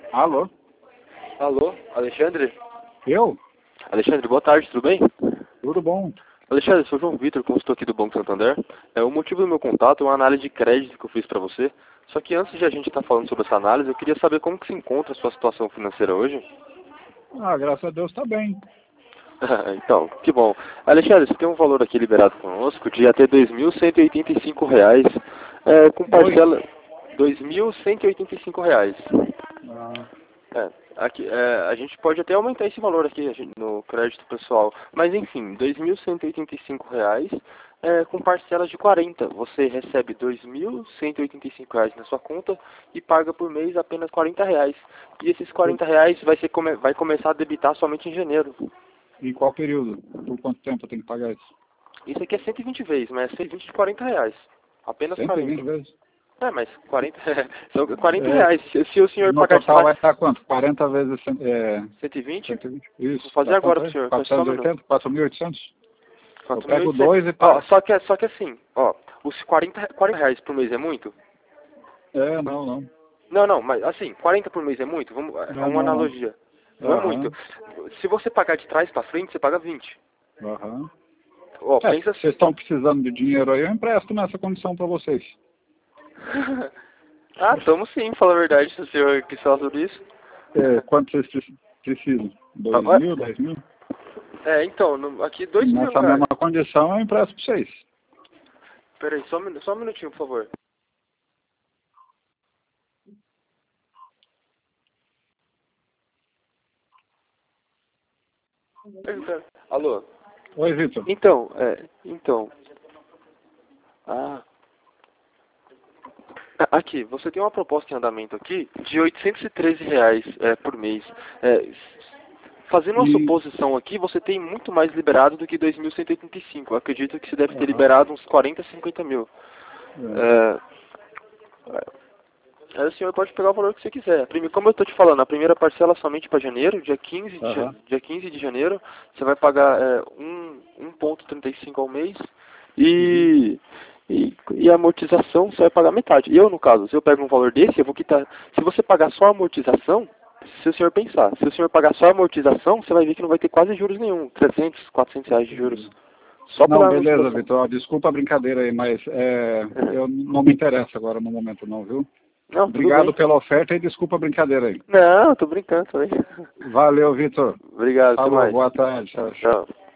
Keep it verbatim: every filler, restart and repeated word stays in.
Alô? Alô, Alexandre? Eu? Alexandre, boa tarde, tudo bem? Tudo bom? Alexandre, sou João Vitor, consultor aqui do Banco Santander. É, o motivo do meu contato é uma análise de crédito que eu fiz para você. Só que antes de a gente estar falando sobre essa análise, eu queria saber como que se encontra a sua situação financeira hoje. Ah, graças a Deus tá bem. Então, que bom. Alexandre, você tem um valor aqui liberado conosco de até dois mil cento e oitenta e cinco reais, é, com parcela dois mil cento e oitenta e cinco reais. Ah, É, aqui, é, a gente pode até aumentar esse valor aqui a gente- no crédito pessoal, mas enfim, dois mil cento e oitenta e cinco reais é, com parcelas de quarenta. Você recebe dois mil cento e oitenta e cinco reais na sua conta e paga por mês apenas quarenta reais. E esses quarenta reais vai, ser, come, vai começar a debitar somente em janeiro. em qual período? Por quanto tempo eu tenho que pagar isso? Isso aqui é cento e vinte vezes, mas é cento e vinte de quarenta reais. Apenas cento e quarenta. vinte vezes? É, mas quarenta, são quarenta É, reais. Se, se o senhor no pagar de total vai trás estar quanto? quarenta vezes cem- é, cento e vinte, cento e vinte? Isso. vou fazer Dá agora quanto pro aí? senhor. Só um quatrocentos e minuto. oitenta? quatro mil e oitocentos? Eu pego quatro mil e oitocentos. dois e Ó, pago. só que, só que assim, ó, os quarenta, quarenta reais por mês é muito? É, não, não. Não, não, mas assim, quarenta por mês é muito? Vamos, é Não, uma não, não. analogia. Não é muito. Aham, Se você pagar de trás pra frente, você paga vinte. aham. Ó, É, pensa vocês assim. estão precisando de dinheiro aí, eu empresto nessa condição para vocês. Ah, estamos sim, fala a verdade, se o senhor quis falar sobre isso. É, quanto vocês pre- precisam? Ah, Dois ué? mil, dez mil? É, então, no- aqui dois mil Nessa reais. mesma condição eu empresto para vocês. Peraí, só, um minu- só um minutinho, por favor. Pergunta- Alô? Oi, Vitor. Então, é, então. Ah. A- Aqui, você tem uma proposta em andamento aqui de oitocentos e treze reais é, por mês. É, s- fazendo uma E... suposição aqui, você tem muito mais liberado do que dois mil cento e oitenta e cinco. Eu acredito que você deve ter Aham. liberado uns quarenta, cinquenta mil. É. É, aí o senhor pode pegar o valor que você quiser. Prime- Como eu estou te falando, a primeira parcela é somente para janeiro, dia quinze, de, ja- Aham. dia quinze de janeiro. Você vai pagar é, um- 1,35 ao mês e, e, e a amortização você vai pagar metade. Eu, no caso, se eu pego um valor desse, eu vou quitar. Se você pagar só a amortização, se o senhor pensar, se o senhor pagar só a amortização, você vai ver que não vai ter quase juros nenhum. trezentos, quatrocentos reais de juros. Só Não, pela beleza, amortização. Vitor. Ó, desculpa a brincadeira aí, mas é, Uhum. eu não me interessa agora no momento não, viu? Não, tudo Obrigado bem. pela oferta e desculpa a brincadeira aí. Não, tô brincando também. Valeu, Vitor. Obrigado, até Falou, mais. boa tarde. Tchau. Tchau.